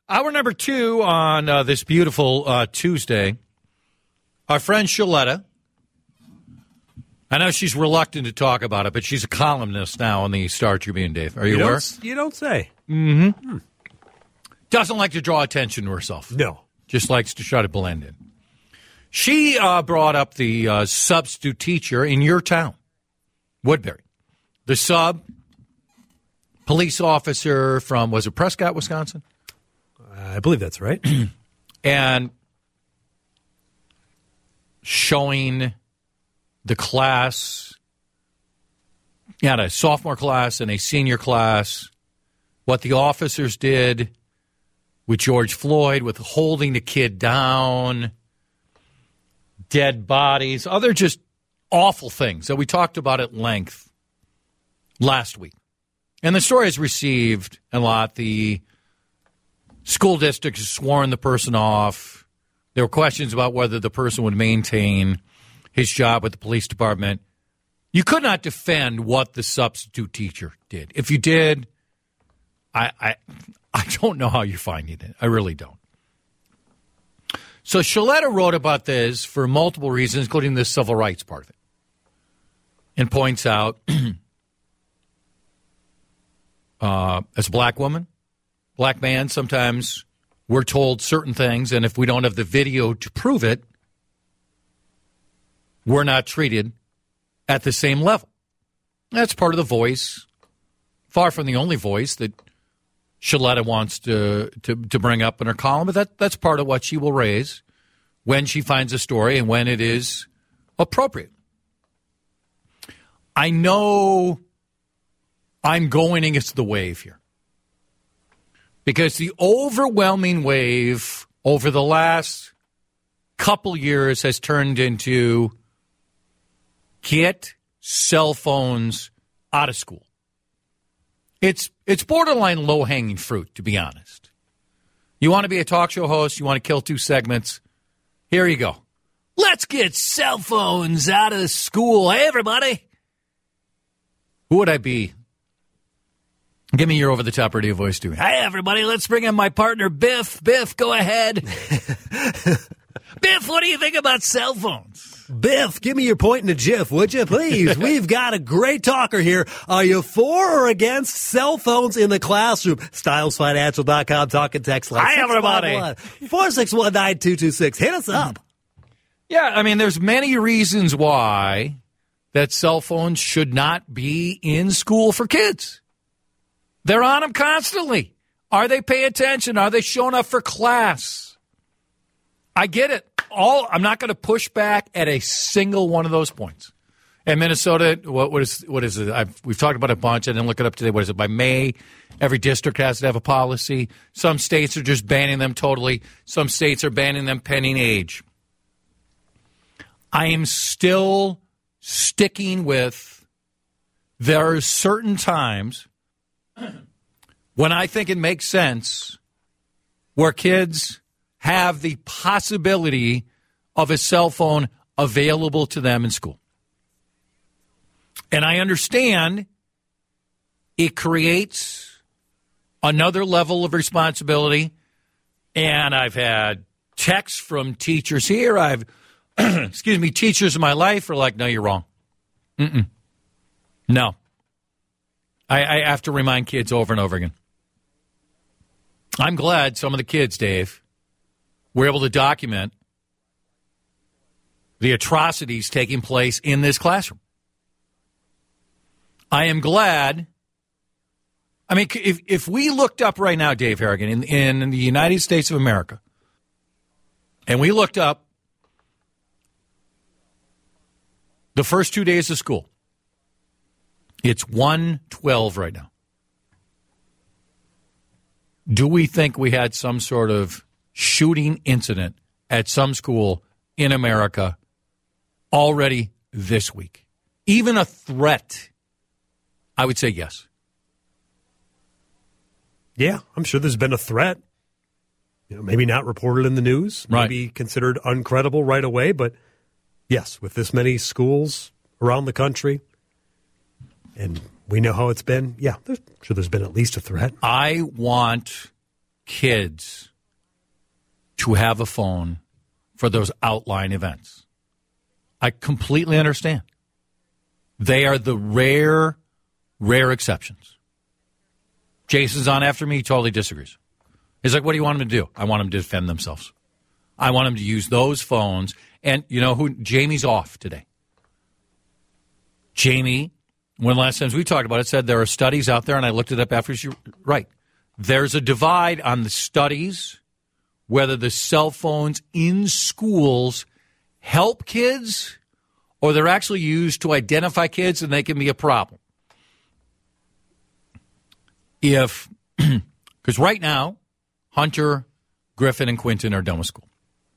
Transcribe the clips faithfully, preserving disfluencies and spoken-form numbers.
Hour number two on uh, this beautiful uh, Tuesday. Our friend Shaletta. I know she's reluctant to talk about it, but she's a columnist now on the Star Tribune, Dave. Are you, you aware? Don't, you don't say. Mm-hmm. Hmm. Doesn't like to draw attention to herself. No. Just likes to try to blend in. She uh, brought up the uh, substitute teacher in your town, Woodbury. The sub police officer from, was it Prescott, Wisconsin? I believe that's right. And showing the class, you had a sophomore class and a senior class, what the officers did with George Floyd, with holding the kid down, dead bodies, other just awful things that we talked about at length last week. And the story has received a lot. The school district has sworn the person off. There were questions about whether the person would maintain his job with the police department. You could not defend what the substitute teacher did. If you did, I I, I don't know how you're finding it. I really don't. So Shaletta wrote about this for multiple reasons, including the civil rights part of it, and points out, uh, as a black woman, black man, sometimes we're told certain things, and if we don't have the video to prove it, we're not treated at the same level. That's part of the voice, far from the only voice that Shaletta wants to, to, to bring up in her column, but that, that's part of what she will raise when she finds a story and when it is appropriate. I know I'm going against the wave here because the overwhelming wave over the last couple years has turned into get cell phones out of school. It's it's borderline low-hanging fruit, to be honest. You want to be a talk show host, you want to kill two segments, here you go. Let's get cell phones out of school. Hey, everybody. Who would I be? Give me your over-the-top radio voice, too. Hey, everybody, let's bring in my partner, Biff. Biff, go ahead. Biff, what do you think about cell phones? Biff, give me your point in a jiff, would you, please? We've got a great talker here. Are you for or against cell phones in the classroom? Styles Financial dot com, talking text line. Hi, everybody. four six one, nine two two six. Hit us up. Yeah, I mean, there's many reasons why that cell phones should not be in school for kids. They're on them constantly. Are they paying attention? Are they showing up for class? I get it. All I'm not going to push back at a single one of those points. And Minnesota, what, what is what is it? I've, we've talked about it a bunch. I didn't look it up today. What is it? By May, every district has to have a policy. Some states are just banning them totally. Some states are banning them pending age. I am still sticking with there are certain times when I think it makes sense where kids have the possibility of a cell phone available to them in school. And I understand it creates another level of responsibility. And I've had texts from teachers here. I've, excuse me, teachers in my life are like, no, you're wrong. Mm-mm. No. I, I have to remind kids over and over again. I'm glad some of the kids, Dave, were able to document the atrocities taking place in this classroom. I am glad. I mean, if if we looked up right now, Dave Harrigan, in, in the United States of America, and we looked up the first two days of school, it's one twelve right now. Do we think we had some sort of shooting incident at some school in America already this week? Even a threat? I would say yes. Yeah, I'm sure there's been a threat. You know, maybe not reported in the news, right. Maybe considered uncredible right away, but yes, with this many schools around the country, and we know how it's been, yeah, there's, I'm sure there's been at least a threat. I want kids to have a phone for those outlying events. I completely understand. They are the rare, rare exceptions. Jason's on after me. He totally disagrees. He's like, what do you want them to do? I want them to defend themselves. I want them to use those phones. And you know who? Jamie's off today. Jamie, one of the last times we talked about it, said there are studies out there, and I looked it up after she, right. There's a divide on the studies, whether the cell phones in schools help kids or they're actually used to identify kids and they can be a problem. If, because right now, Hunter, Griffin, and Quentin are done with school.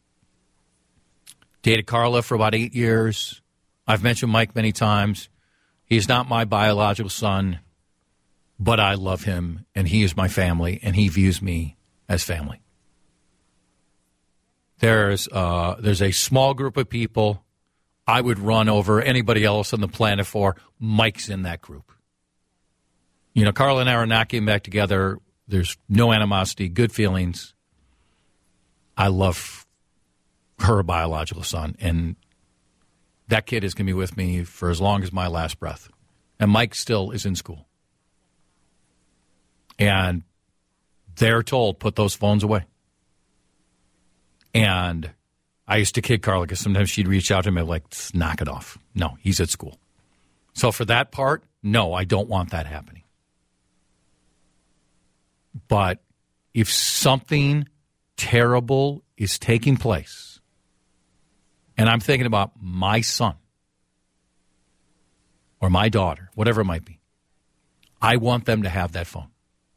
Dated Carla for about eight years. I've mentioned Mike many times. He's not my biological son, but I love him, and he is my family, and he views me as family. There's uh, there's a small group of people I would run over anybody else on the planet for. Mike's in that group. You know, Carla and I are not getting back together. There's no animosity, good feelings. I love her biological son, and that kid is going to be with me for as long as my last breath. And Mike still is in school. And they're told, put those phones away. And I used to kid Carla because sometimes she'd reach out to me like, knock it off. No, he's at school. So for that part, no, I don't want that happening. But if something terrible is taking place, and I'm thinking about my son or my daughter, whatever it might be, I want them to have that phone.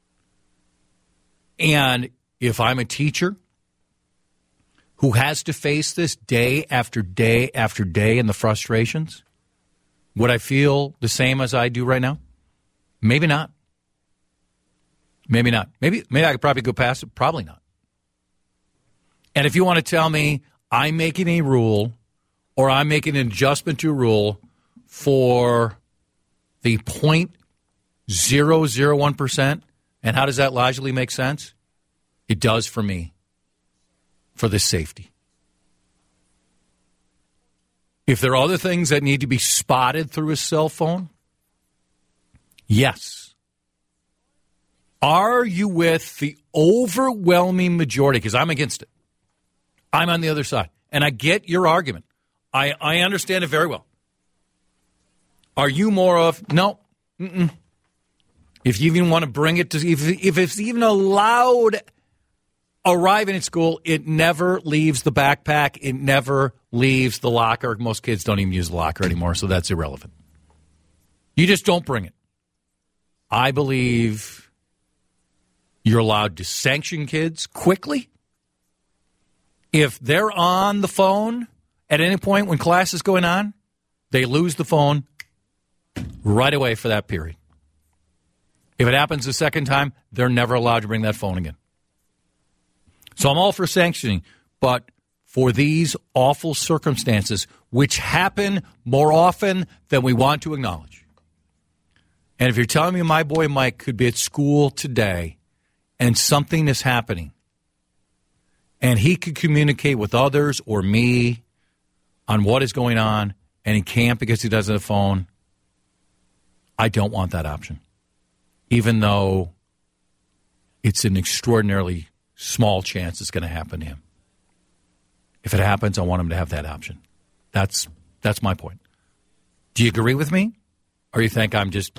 And if I'm a teacher who has to face this day after day after day and the frustrations, would I feel the same as I do right now? Maybe not. Maybe not. Maybe maybe I could probably go past it. Probably not. And if you want to tell me I'm making a rule or I'm making an adjustment to a rule for the zero point zero zero one percent, and how does that logically make sense? It does for me, for the safety. If there are other things that need to be spotted through a cell phone, yes. Are you with the overwhelming majority? Because I'm against it. I'm on the other side. And I get your argument. I, I understand it very well. Are you more of, no, mm-mm. If you even want to bring it to, if, if it's even allowed arriving at school, it never leaves the backpack. It never leaves the locker. Most kids don't even use the locker anymore, so that's irrelevant. You just don't bring it. I believe you're allowed to sanction kids quickly. If they're on the phone at any point when class is going on, they lose the phone right away for that period. If it happens the second time, they're never allowed to bring that phone again. So I'm all for sanctioning, but for these awful circumstances, which happen more often than we want to acknowledge. And if you're telling me my boy Mike could be at school today and something is happening, and he could communicate with others or me on what is going on, and he can't because he doesn't have a phone, I don't want that option. Even though it's an extraordinarily small chance it's going to happen to him. If it happens, I want him to have that option. That's that's my point. Do you agree with me? Or you think I'm just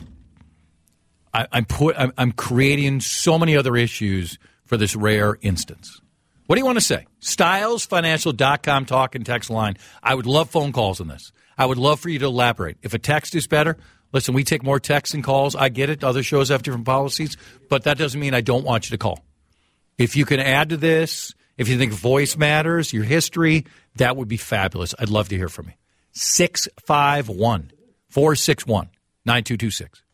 I, I'm put I'm, I'm creating so many other issues for this rare instance? What do you want to say? Styles Financial dot com talk and text line. I would love phone calls on this. I would love for you to elaborate. If a text is better, listen, we take more texts and calls. I get it. Other shows have different policies, but that doesn't mean I don't want you to call. If you can add to this, if you think voice matters, your history, that would be fabulous. I'd love to hear from you. six five one, four six one, nine two two six.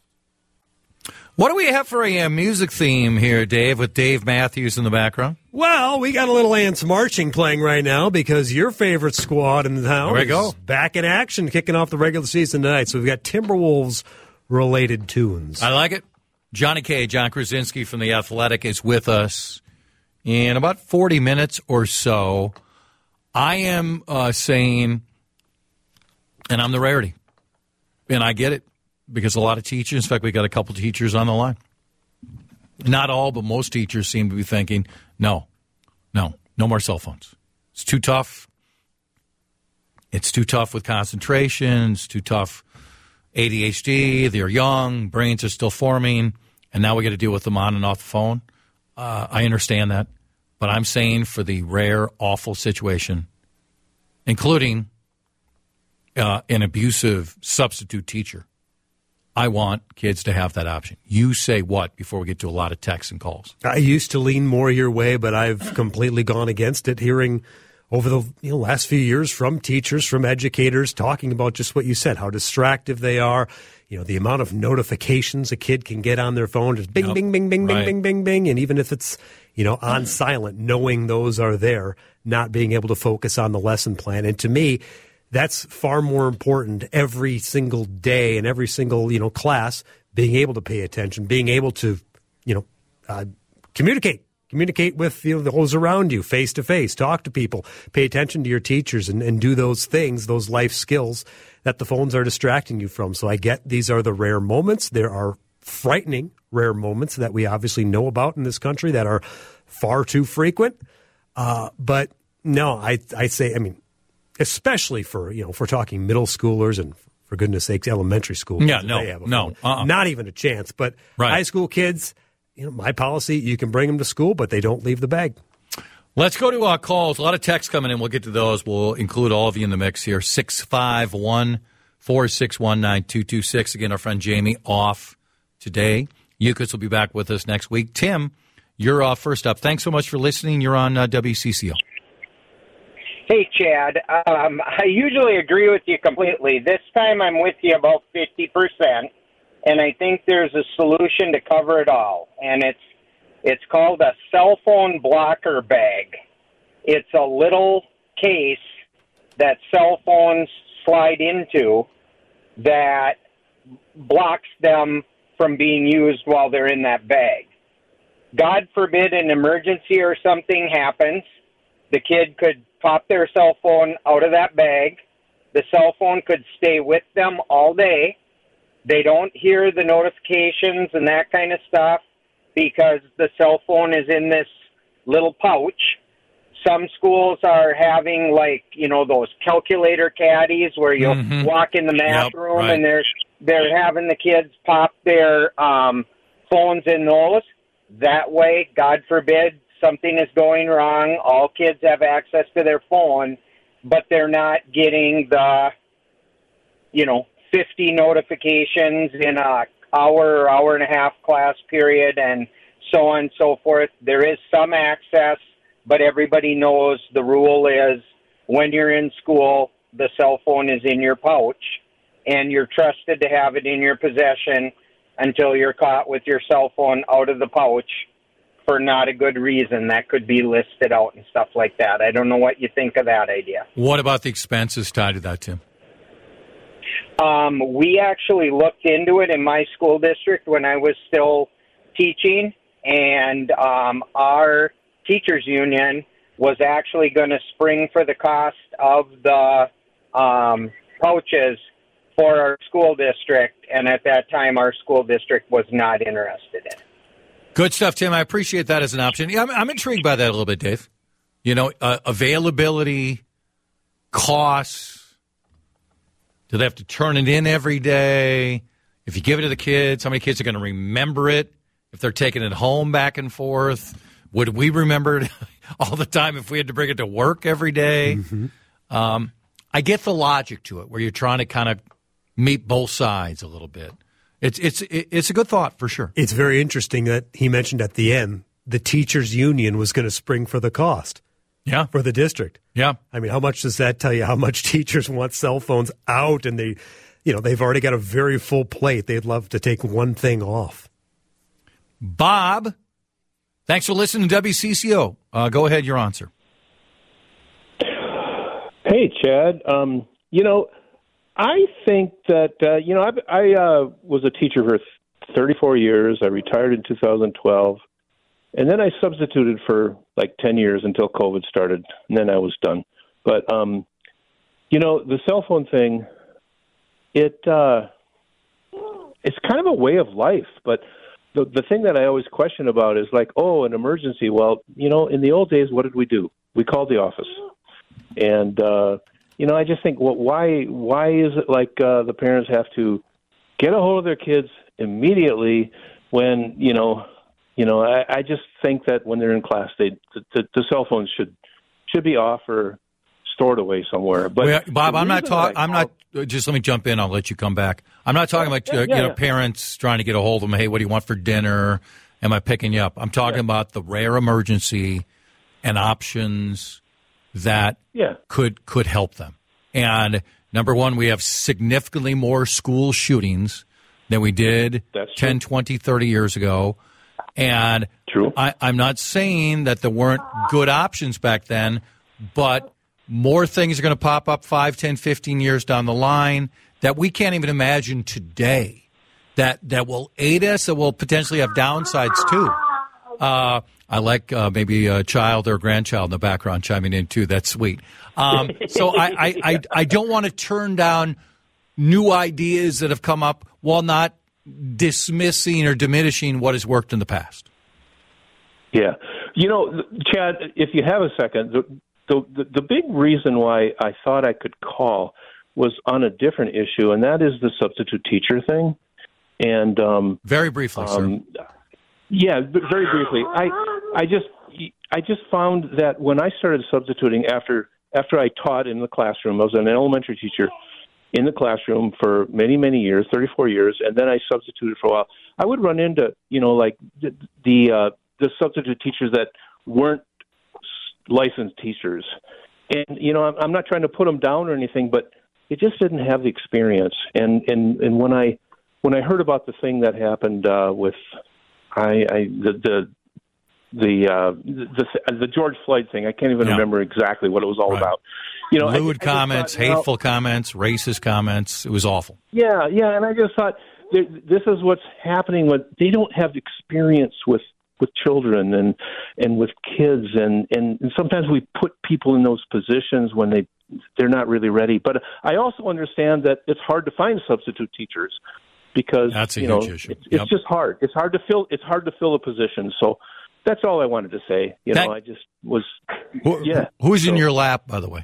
What do we have for a uh, music theme here, Dave, with Dave Matthews in the background? Well, we got a little Ants marching playing right now because your favorite squad in the town there we is go. back in action, kicking off the regular season tonight. So we've got Timberwolves-related tunes. I like it. Johnny K, John Krasinski from The Athletic is with us in about forty minutes or so. I am uh, saying, and I'm the rarity, and I get it, because a lot of teachers, in fact, we got a couple teachers on the line. Not all, but most teachers seem to be thinking, no, no, no more cell phones. It's too tough. It's too tough with concentration. It's too tough. A D H D, they're young, brains are still forming, and now we got to deal with them on and off the phone. Uh, I understand that. But I'm saying for the rare, awful situation, including uh, an abusive substitute teacher, I want kids to have that option. You say what before we get to a lot of texts and calls? I used to lean more your way, but I've completely gone against it, hearing over the you know, last few years from teachers, from educators, talking about just what you said, how distractive they are, you know, the amount of notifications a kid can get on their phone, just bing, yep. bing, bing, bing, right. bing, bing, bing, bing, and even if it's, you know, on silent, knowing those are there, not being able to focus on the lesson plan. And to me, that's far more important every single day and every single, you know, class, being able to pay attention, being able to, you know, uh, communicate. Communicate with you know, those around you, face-to-face, talk to people, pay attention to your teachers, and, and do those things, those life skills that the phones are distracting you from. So I get these are the rare moments. There are frightening rare moments that we obviously know about in this country that are far too frequent. Uh, but no, I I say, I mean, especially for, you know, if we're talking middle schoolers and, for goodness sakes, elementary school. Yeah, no, no. Uh-uh. Not even a chance. But right. high school kids, you know, my policy, you can bring them to school, but they don't leave the bag. Let's go to our calls. A lot of texts coming in. We'll get to those. We'll include all of you in the mix here. six five one, four six one, nine two two six. Again, our friend Jamie off today. Yukos will be back with us next week. Tim, you're uh, first up. Thanks so much for listening. You're on uh, W C C O. Hey, Chad. Um, I usually agree with you completely. This time I'm with you about fifty percent. And I think there's a solution to cover it all, and it's it's called a cell phone blocker bag. It's a little case that cell phones slide into that blocks them from being used while they're in that bag. God forbid an emergency or something happens, the kid could pop their cell phone out of that bag. The cell phone could stay with them all day. They don't hear the notifications and that kind of stuff because the cell phone is in this little pouch. Some schools are having, like, you know, those calculator caddies where you mm-hmm. walk in the math yep, room right. and they're, they're having the kids pop their um, phones in those. That way, God forbid, something is going wrong. All kids have access to their phone, but they're not getting the, you know, fifty notifications in a hour or hour and a half class period and so on and so forth. There is some access, but everybody knows the rule is when you're in school, the cell phone is in your pouch and you're trusted to have it in your possession until you're caught with your cell phone out of the pouch for not a good reason. That could be listed out and stuff like that. I don't know what you think of that idea. What about the expenses tied to that, Tim? Um, we actually looked into it in my school district when I was still teaching, and um, our teachers union was actually going to spring for the cost of the um, pouches for our school district, and at that time our school district was not interested in it. Good stuff, Tim. I appreciate that as an option. Yeah, I'm, I'm intrigued by that a little bit, Dave. You know, uh, availability, costs. Do they have to turn it in every day? If you give it to the kids, how many kids are going to remember it? If they're taking it home back and forth, would we remember it all the time if we had to bring it to work every day? Mm-hmm. Um, I get the logic to it, where you're trying to kind of meet both sides a little bit. It's it's it's a good thought for sure. It's very interesting that he mentioned at the end the teachers union was going to spring for the cost. Yeah, for the district. Yeah, I mean, how much does that tell you? How much teachers want cell phones out, and they, you know, they've already got a very full plate. They'd love to take one thing off. Bob, thanks for listening to W C C O. Uh, go ahead, your answer. Hey, Chad. Um, you know, I think that uh, you know I, I uh, was a teacher for thirty-four years. I retired in two thousand twelve. And then I substituted for like ten years until COVID started, and then I was done. But, um, you know, the cell phone thing, it uh, it's kind of a way of life. But the the thing that I always question about is like, oh, an emergency. Well, you know, in the old days, what did we do? We called the office. And, uh, you know, I just think, well, why why is it like uh, the parents have to get a hold of their kids immediately when, you know, You know, I, I just think that when they're in class, they the, the, the cell phones should should be off or stored away somewhere. But well, Bob, I'm not talking. I'm called, not. Just let me jump in. I'll let you come back. I'm not talking about yeah, uh, yeah, you know yeah. parents trying to get a hold of them. Hey, what do you want for dinner? Am I picking you up? I'm talking yeah. about the rare emergency and options that yeah. could could help them. And number one, we have significantly more school shootings than we did That's ten, true. twenty, thirty years ago. And True. I, I'm not saying that there weren't good options back then, but more things are going to pop up five, ten, fifteen years down the line that we can't even imagine today that, that will aid us, that will potentially have downsides too. Uh, I like uh, maybe a child or a grandchild in the background chiming in too. That's sweet. Um, so I, I, I, I don't want to turn down new ideas that have come up while not dismissing or diminishing what has worked in the past. Yeah. You know, Chad, if you have a second, the, the, the big reason why I thought I could call was on a different issue, and that is the substitute teacher thing. And um, very briefly, um, sir. Yeah, very briefly. I I just I just found that when I started substituting after after I taught in the classroom, I was an elementary teacher in the classroom for many, many years, thirty-four years, and then I substituted for a while. I would run into, you know, like the the, uh, the substitute teachers that weren't licensed teachers. And, you know, I'm, I'm not trying to put them down or anything, but it just didn't have the experience. And, and, and when I when I heard about the thing that happened uh, with I, I the the the, uh, the the George Floyd thing, I can't even yeah. remember exactly what it was all right. about. You know, lewd I, I comments, thought, you know, hateful comments, racist comments. It was awful. Yeah, yeah, and I just thought this is what's happening with they don't have experience with, with children and and with kids, and, and, and sometimes we put people in those positions when they they're not really ready. But I also understand that it's hard to find substitute teachers because that's a you huge know, issue. It's, yep. it's just hard. It's hard to fill. It's hard to fill a position. So that's all I wanted to say. You that, know, I just was. Who, yeah. Who's so. in your lap, by the way?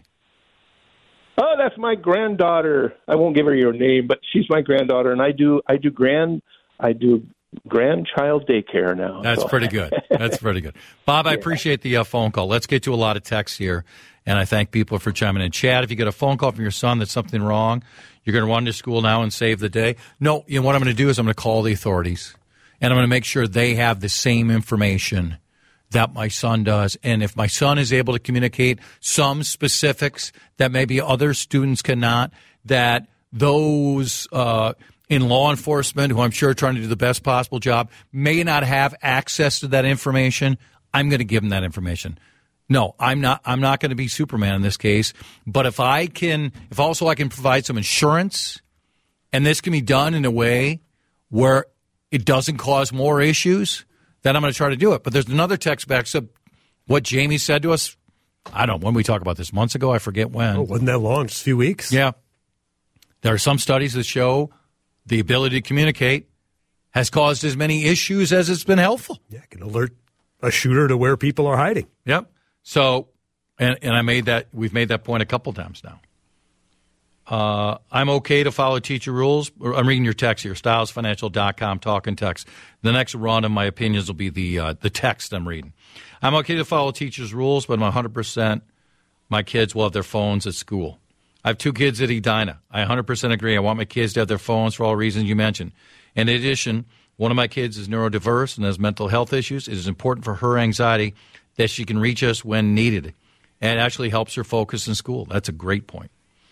Oh, that's my granddaughter. I won't give her your name, but she's my granddaughter, and I do I do grand I do grandchild daycare now. That's so. pretty good. That's pretty good, Bob. I yeah. appreciate the uh, phone call. Let's get to a lot of texts here, and I thank people for chiming in. Chad, if you get a phone call from your son that's something wrong, you're going to run to school now and save the day. No, you know what I'm going to do is I'm going to call the authorities, and I'm going to make sure they have the same information that my son does. And if my son is able to communicate some specifics that maybe other students cannot, that those uh, in law enforcement, who I'm sure are trying to do the best possible job, may not have access to that information, I'm going to give them that information. No, I'm not. I'm not going to be Superman in this case. But if I can, if also I can provide some insurance, and this can be done in a way where it doesn't cause more issues, then I'm going to try to do it. But there's another text back. So what Jamie said to us, I don't know, when we talked about this, months ago, I forget when. Oh, wasn't that long, just a few weeks? Yeah. There are some studies that show the ability to communicate has caused as many issues as it's been helpful. Yeah, it can alert a shooter to where people are hiding. Yep. So, and, and I made that, we've made that point a couple times now. Uh, I'm okay to follow teacher rules. I'm reading your text here, stiles financial dot com, talking text. The next run of my opinions will be the uh, the text I'm reading. I'm okay to follow teachers' rules, but I'm one hundred percent my kids will have their phones at school. I have two kids at Edina. I one hundred percent agree. I want my kids to have their phones for all reasons you mentioned. In addition, one of my kids is neurodiverse and has mental health issues. It is important for her anxiety that she can reach us when needed. And it actually helps her focus in school. That's a great point.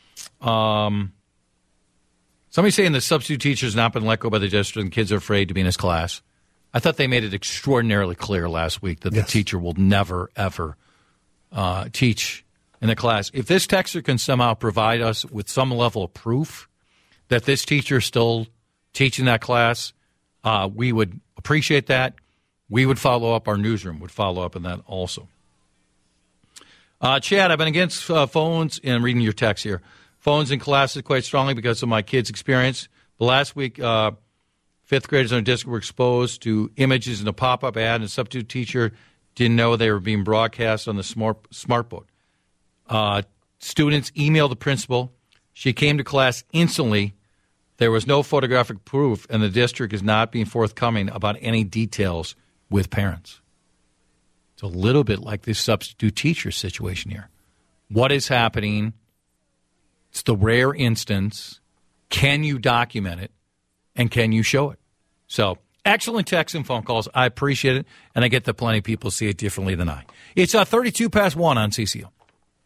Um, somebody's saying the substitute teacher has not been let go by the district and kids are afraid to be in his class. I thought they made it extraordinarily clear last week that yes. the teacher will never, ever uh, teach in the class. If this texter can somehow provide us with some level of proof that this teacher is still teaching that class, Uh, we would appreciate that. We would follow up. Our newsroom would follow up on that also. Uh, Chad, I've been against uh, phones, and reading your text here, phones in classes quite strongly because of my kids' experience. But last week, uh, fifth graders in our district were exposed to images in a pop-up ad, and a substitute teacher didn't know they were being broadcast on the smart, smart board. Uh, students emailed the principal. She came to class instantly. There was no photographic proof, and the district is not being forthcoming about any details with parents. It's a little bit like this substitute teacher situation here. What is happening? It's the rare instance. Can you document it, and can you show it? So, excellent texts and phone calls. I appreciate it, and I get that plenty of people see it differently than I. It's uh, thirty-two past one on C C O.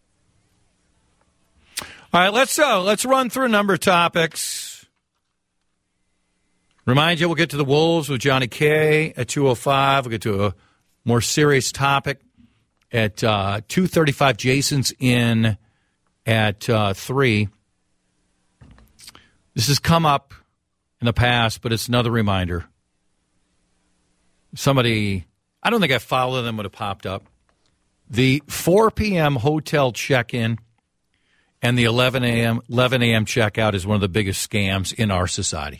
All right, let's uh, let's run through a number of topics. Remind you, we'll get to the Wolves with Johnny K at two oh five. We'll get to a more serious topic at uh, two thirty-five. Jason's in at uh, three. This has come up in the past, but it's another reminder. Somebody, I don't think I followed them, would have popped up. The four p.m. hotel check-in and the eleven a.m. eleven a.m. checkout is one of the biggest scams in our society.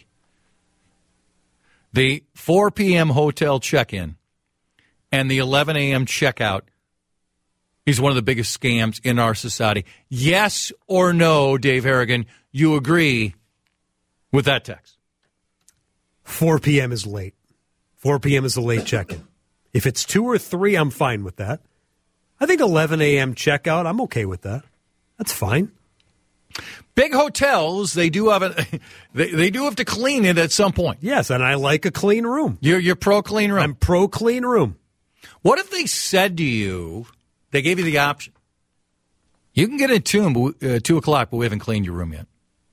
The four p.m. hotel check-in and the eleven a.m. checkout is one of the biggest scams in our society. Yes or no, Dave Harrigan, you agree with that text? four p.m. is late. four p.m. is a late check-in. If it's two or three, I'm fine with that. I think eleven a.m. checkout, I'm okay with that. That's fine. Big hotels, they do have a, they, they do have to clean it at some point. Yes, and I like a clean room. You're you're pro clean room. I'm pro clean room. What if they said to you, they gave you the option, you can get in two, but, uh, two o'clock, but we haven't cleaned your room yet.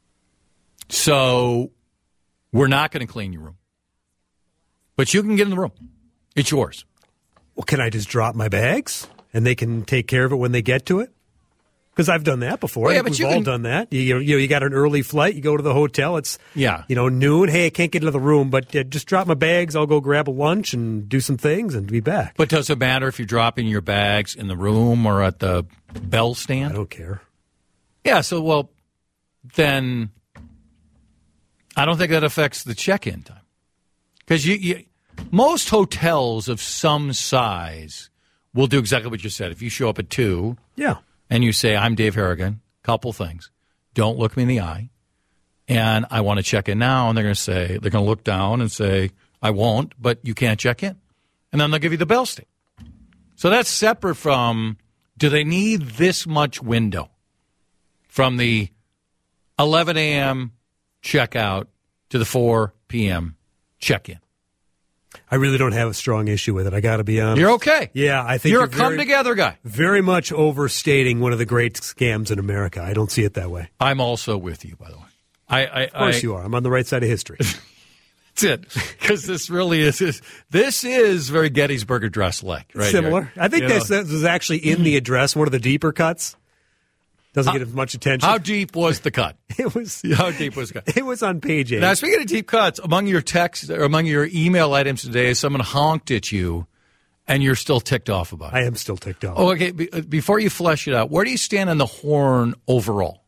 So we're not going to clean your room. But you can get in the room. It's yours. Well, can I just drop my bags and they can take care of it when they get to it? Because I've done that before. Well, yeah, We've but you all can, done that. You, you, you, know, you got an early flight. You go to the hotel. It's yeah. you know noon. Hey, I can't get into the room, but uh, just drop my bags. I'll go grab a lunch and do some things and be back. But does it matter if you're dropping your bags in the room or at the bell stand? I don't care. Yeah, so, well, then I don't think that affects the check-in time. Because you, you, most hotels of some size will do exactly what you said. If you show up at two yeah. and you say, I'm Dave Harrigan, couple things. Don't look me in the eye. And I want to check in now. And they're going to say, they're going to look down and say, I won't, but you can't check in. And then they'll give you the bell state. So that's separate from, do they need this much window from the eleven a.m. checkout to the four p.m. check-in? I really don't have a strong issue with it. I got to be honest. You're okay. Yeah, I think you're, you're a come-together guy. Very much overstating one of the great scams in America. I don't see it that way. I'm also with you, by the way. I, I, of course I, you are. I'm on the right side of history. That's it. Because this really is, is, this is very Gettysburg Address-like. Right Similar. here. I think you this, know. this was actually in the address, one of the deeper cuts. Doesn't how, get as much attention. How deep was the cut? It was. How deep was the cut? It was on page eight. Now, speaking of deep cuts, among your text or among your email items today, someone honked at you, and you're still ticked off about it. I am still ticked off. Oh, okay. Be, before you flesh it out, where do you stand on the horn overall?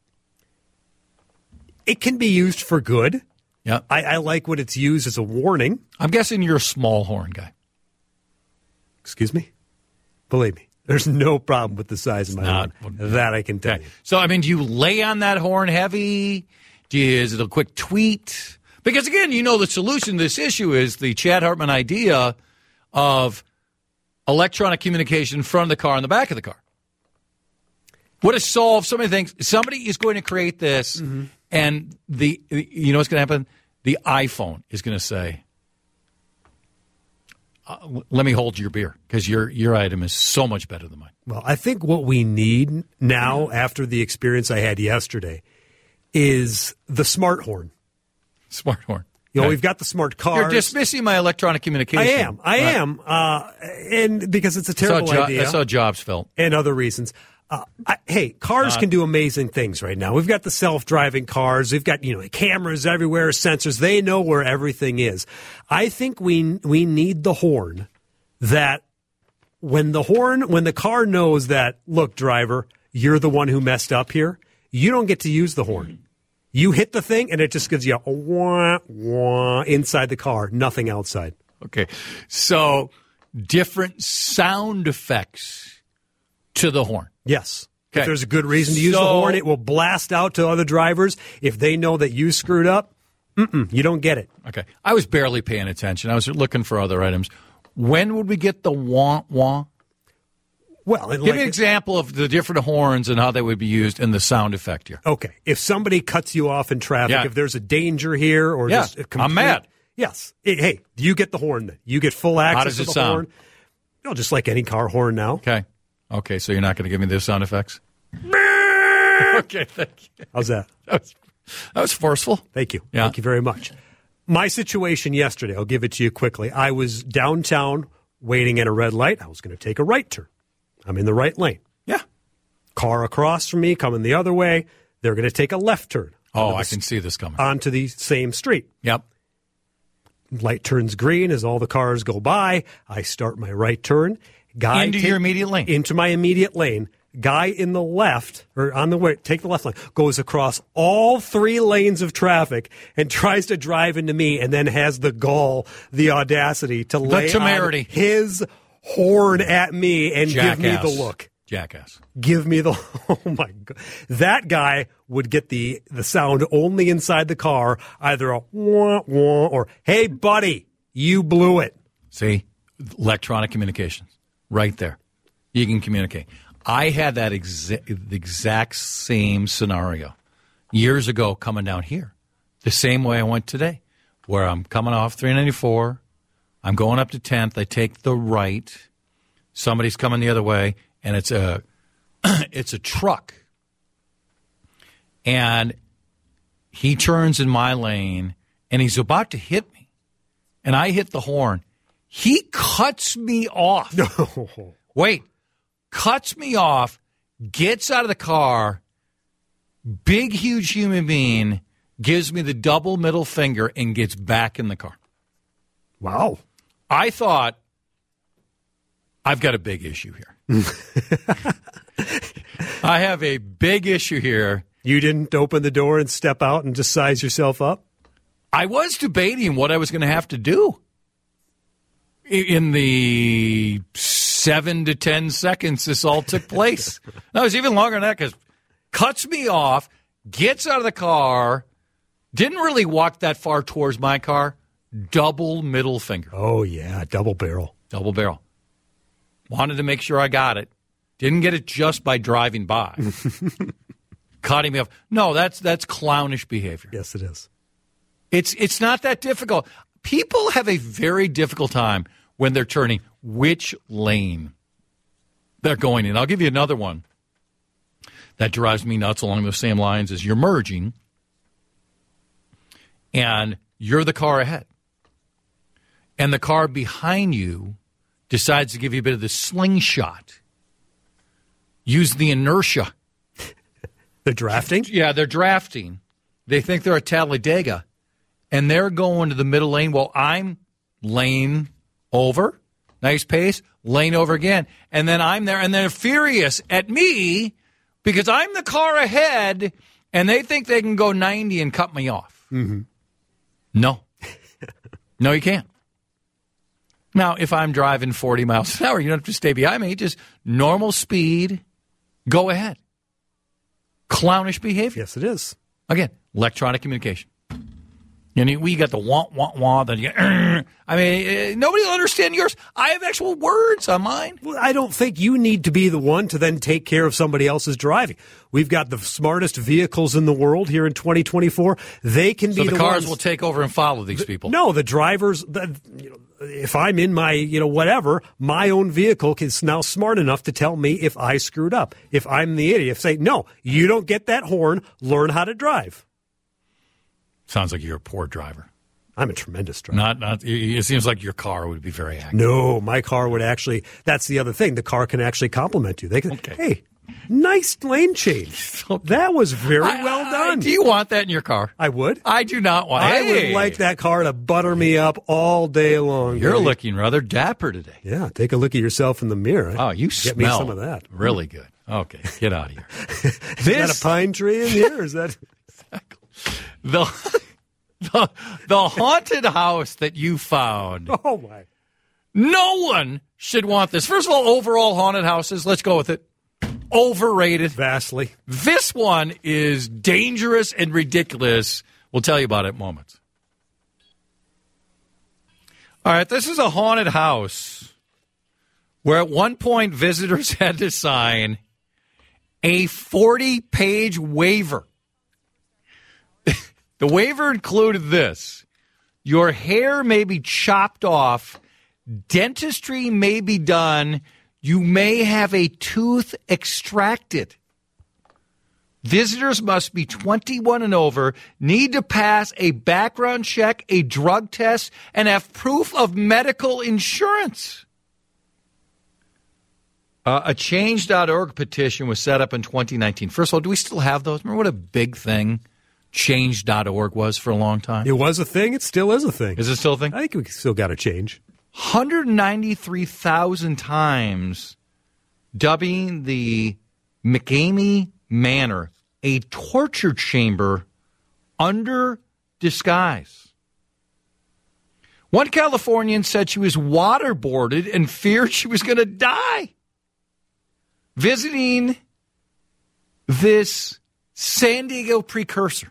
It can be used for good. Yeah, I, I like when it's used as a warning. I'm guessing you're a small horn guy. Excuse me? Believe me, there's no problem with the size of my not, horn. That I can tell okay. you. So, I mean, do you lay on that horn heavy? Do you, is it a quick tweet? Because, again, you know the solution to this issue is the Chad Hartman idea of electronic communication in front of the car and the back of the car. Would have solved so many things. Somebody is going to create this, mm-hmm. and the you know what's going to happen? The iPhone is going to say, uh, let me hold your beer, because your, your item is so much better than mine. Well, I think what we need now, after the experience I had yesterday, is the smart horn. Smart horn. You know, okay. we've got the smart cars. You're dismissing my electronic communication. I am. I right. am. Uh, and because it's a terrible that's how jo- idea. That's how Jobs felt. And other reasons. Uh, I, hey, cars Not- can do amazing things right now. We've got the self-driving cars. We've got, you know, cameras everywhere, sensors. They know where everything is. I think we we need the horn that when the horn, when the car knows that, look, driver, you're the one who messed up here, you don't get to use the horn. You hit the thing, and it just gives you a wah, wah inside the car, nothing outside. Okay. So different sound effects to the horn. Yes. Okay. If there's a good reason to use So- the horn, it will blast out to other drivers. If they know that you screwed up, mm-mm, you don't get it. Okay. I was barely paying attention. I was looking for other items. When would we get the wah wah? Well, and Give like, me an example of the different horns and how they would be used in the sound effect here. okay, if somebody cuts you off in traffic, Yeah. if there's a danger here, or Yeah, just a I'm complete, mad. Yes. Hey, hey, you get the horn then. You get full access does to it the sound? horn. No, just like any car horn now. Okay. Okay, so you're not going to give me the sound effects? Okay, thank you. How's that? That was, that was forceful. Thank you. Yeah. Thank you very much. My situation yesterday, I'll give it to you quickly. I was downtown waiting at a red light. I was going to take a right turn. I'm in the right lane. Yeah. Car across from me coming the other way. They're going to take a left turn. Oh, onto I the can see this coming. onto the same street. Yep. Light turns green as all the cars go by. I start my right turn. Guy Into your immediate lane. Into my immediate lane. Guy in the left, or on the way, take the left lane, goes across all three lanes of traffic and tries to drive into me, and then has the gall, the audacity to lay on temerity. his horn at me and Jackass. give me the look. Jackass. Give me the oh my god! That guy would get the the sound only inside the car, either a wah wah or "Hey buddy, you blew it." See? Electronic communications. Right there. You can communicate. I had that exa- the exact same scenario years ago coming down here. The same way I went today, where I'm coming off three ninety-four. I'm going up to tenth. I take the right. Somebody's coming the other way, and it's a it's a truck. And he turns in my lane, and he's about to hit me. And I hit the horn. He cuts me off. Wait. Cuts me off, gets out of the car, big, huge human being, gives me the double middle finger, and gets back in the car. Wow. I thought, I've got a big issue here. I have a big issue here. You didn't open the door and step out and just size yourself up? I was debating what I was going to have to do in the seven to ten seconds this all took place. No, it was even longer than that because cuts me off, gets out of the car, didn't really walk that far towards my car, double middle finger. Oh, yeah, double barrel. Double barrel. Wanted to make sure I got it. Didn't get it just by driving by. Cutting me off. No, that's that's clownish behavior. Yes, it is. It's it's not that difficult. People have a very difficult time when they're turning which lane they're going in. I'll give you another one that drives me nuts along those same lines is you're merging and you're the car ahead. And the car behind you decides to give you a bit of the slingshot. Use the inertia. They're drafting? Yeah, they're drafting. They think they're at Talladega. And they're going to the middle lane while I'm lane over. Nice pace. Lane over again. And then I'm there. And they're furious at me because I'm the car ahead. And they think they can go ninety and cut me off. Mm-hmm. No. No, you can't. Now, if I'm driving forty miles an hour, you don't have to stay behind me. Just normal speed. Go ahead. Clownish behavior. Yes, it is. Again, electronic communication. You know, we got the wah, wah, wah. Then you, uh, I mean, uh, nobody will understand yours. I have actual words on mine. Well, I don't think you need to be the one to then take care of somebody else's driving. We've got the smartest vehicles in the world here in twenty twenty-four. They can So be the, the cars ones, will take over and follow these people. No, the drivers. The, you know, if I'm in my, you know, whatever, my own vehicle is now smart enough to tell me if I screwed up. If I'm the idiot, if say, no, you don't get that horn. Learn how to drive. Sounds like you're a poor driver. I'm a tremendous driver. Not, not. It seems like your car would be very accurate. No, my car would actually. That's the other thing. The car can actually compliment you. They can. Okay. Hey, Nice lane change. That was very I, well done. I, do you want that in your car? I would. I do not want. I hey. would like that car to butter me up all day long. You're baby. looking rather dapper today. Yeah, take a look at yourself in the mirror. Oh, you Get smell me some of that. really good. Okay, get out of here. Is that a pine tree in here? Or is that the, the the haunted house that you found? Oh my! No one should want this. First of all, overall haunted houses. Let's go with it. Overrated. Vastly. This one is dangerous and ridiculous. We'll tell you about it in moments. All right, this is a haunted house where at one point visitors had to sign a forty-page waiver. The waiver included this. Your hair may be chopped off. Dentistry may be done. You may have a tooth extracted. Visitors must be twenty-one and over, need to pass a background check, a drug test, and have proof of medical insurance. Uh, a change dot org petition was set up in twenty nineteen. First of all, do we still have those? Remember what a big thing change dot org was for a long time? It was a thing. It still is a thing. Is it still a thing? I think we still got to change. one hundred ninety-three thousand times dubbing the McAmey Manor a torture chamber under disguise. One Californian said she was waterboarded and feared she was going to die. Visiting this San Diego precursor.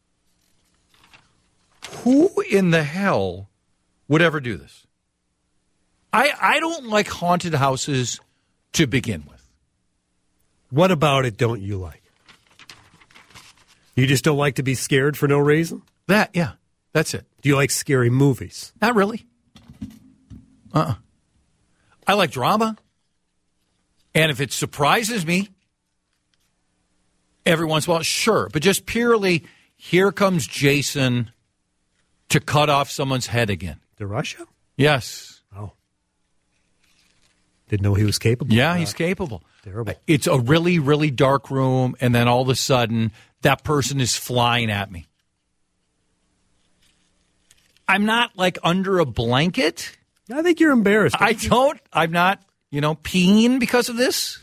Who in the hell would ever do this? I, I don't like haunted houses to begin with. What about it don't you like? You just don't like to be scared for no reason? That, yeah, that's it. Do you like scary movies? Not really. Uh-uh. I like drama. And if it surprises me, every once in a while, sure. But just purely, here comes Jason to cut off someone's head again. To Russia? Yes. Oh. Didn't know he was capable. Yeah, of that. he's capable. Terrible. It's a really, really dark room, and then all of a sudden, that person is flying at me. I'm not, like, under a blanket. I think you're embarrassed. I don't. I'm not, you know, peeing because of this.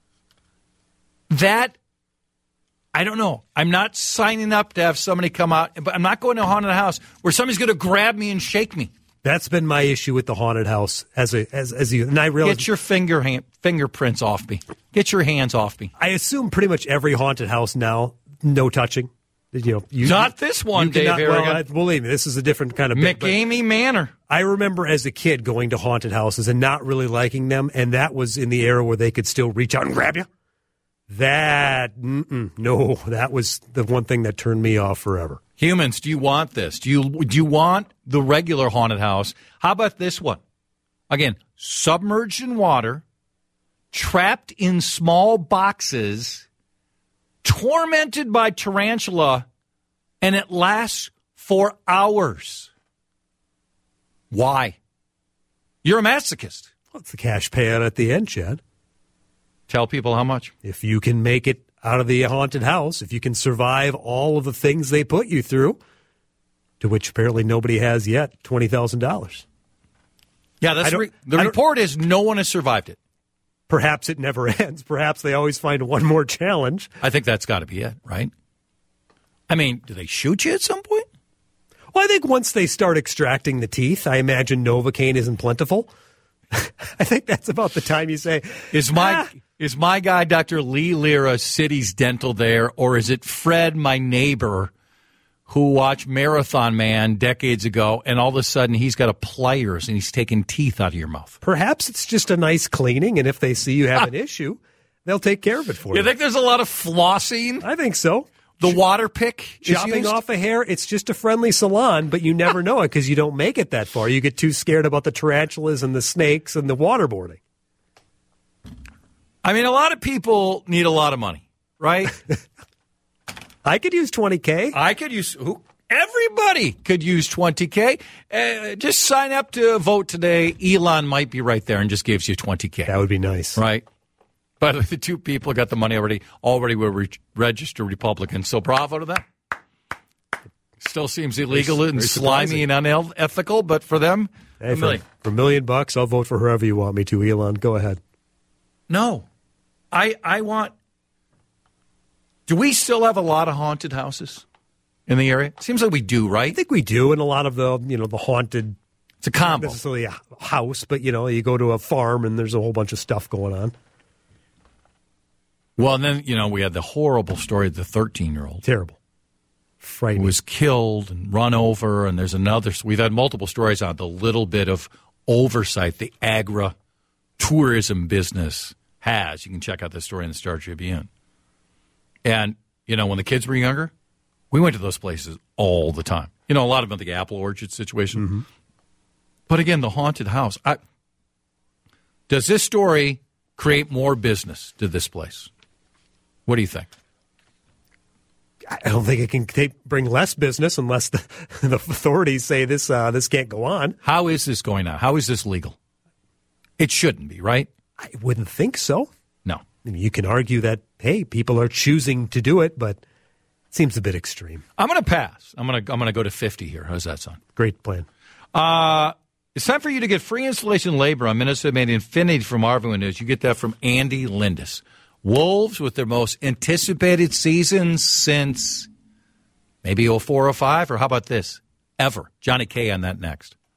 That, I don't know. I'm not signing up to have somebody come out, but I'm not going to a haunted house where somebody's going to grab me and shake me. That's been my issue with the haunted house as a as as you and I realize. Get your finger hand, fingerprints off me. Get your hands off me. I assume pretty much every haunted house now, no touching. You know, you, Not this one, you Dave cannot, Harrigan. Well, I, believe me, this is a different kind of bit, McAmey Manor. I remember as a kid going to haunted houses and not really liking them, and that was in the era where they could still reach out and grab you. That, mm-mm, no, that was the one thing that turned me off forever. Humans, do you want this? Do you do you want the regular haunted house? How about this one? Again, submerged in water, trapped in small boxes, tormented by tarantula, and it lasts for hours. Why? You're a masochist. Well, it's the cash payout at the end, Chad. Tell people how much. If you can make it out of the haunted house, if you can survive all of the things they put you through, to which apparently nobody has yet, twenty thousand dollars. Yeah, that's re- the report is no one has survived it. Perhaps it never ends. Perhaps they always find one more challenge. I think that's got to be it, right? I mean, do they shoot you at some point? Well, I think once they start extracting the teeth, I imagine Novocaine isn't plentiful. I think that's about the time you say, Is my ah. is my guy Doctor Lee Lira City's Dental there, or is it Fred, my neighbor, who watched Marathon Man decades ago, and all of a sudden he's got a pliers and he's taking teeth out of your mouth? Perhaps it's just a nice cleaning, and if they see you have an issue, they'll take care of it for you. You think there's a lot of flossing? I think so. The water pick is Chopping used? off a hair, it's just a friendly salon, but you never know it because you don't make it that far. You get too scared about the tarantulas and the snakes and the waterboarding. I mean, a lot of people need a lot of money, right? I could use twenty K. I could use who? Everybody could use twenty K. Uh, just sign up to vote today. Elon might be right there and just gives you twenty K. That would be nice. Right? But the two people got the money already, already were re- registered Republicans. So bravo to them. Still seems illegal very, and very slimy and unethical, but for them, hey, a million. For, for a million bucks, I'll vote for whoever you want me to, Elon. Go ahead. No. I I want... Do we still have a lot of haunted houses in the area? Seems like we do, right? I think we do, and a lot of the, you know, the haunted... It's a combo. Not necessarily a house, but, you know, you go to a farm and there's a whole bunch of stuff going on. Well, and then, you know, we had the horrible story of the thirteen-year-old. Terrible. Frightening. Who was killed and run over, and there's another. We've had multiple stories on the little bit of oversight the agri-tourism business has. You can check out this story in the Star Tribune. And, you know, when the kids were younger, we went to those places all the time. You know, a lot of them, the apple orchard situation. Mm-hmm. But again, the haunted house. I, does this story create more business to this place? What do you think? I don't think it can take, bring less business unless the, the authorities say this uh, this can't go on. How is this going on? How is this legal? It shouldn't be, right? I wouldn't think so. No. I mean, you can argue that, hey, people are choosing to do it, but it seems a bit extreme. I'm going to pass. I'm going to I'm going to go to fifty here. How's that sound? Great plan. Uh, it's time for you to get free installation labor on Minnesota-made Infinity from Marvin Windows. You get that from Andy Lindis. Wolves with their most anticipated season since maybe oh four oh five, or how about this? Ever. Johnny K on that next.